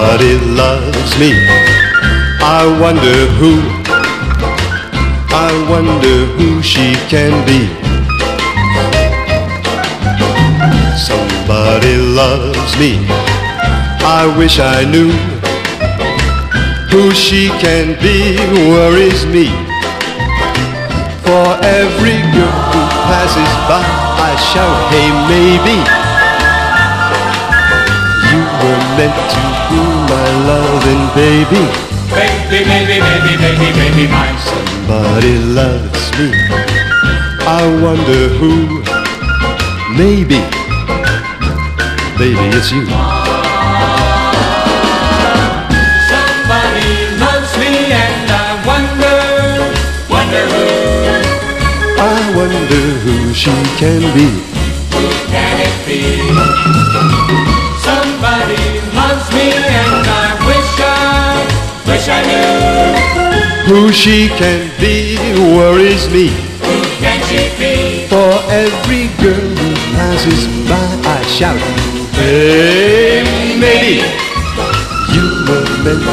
Somebody loves me. I wonder who she can be. Somebody loves me. I wish I knew who she can be. Worries me. For every girl who passes by, I shout, hey, maybe you were meant to be my loving baby. Baby, baby, baby, baby, baby, mine. Somebody loves me. I wonder who. Maybe, baby, it's you. Somebody loves me and I wonder who. I wonder who she can be. Who can it be? Somebody loves me and I wish I knew who she can be. Worries me. Who can she be? For every girl who passes by, I shout, hey, maybe you were meant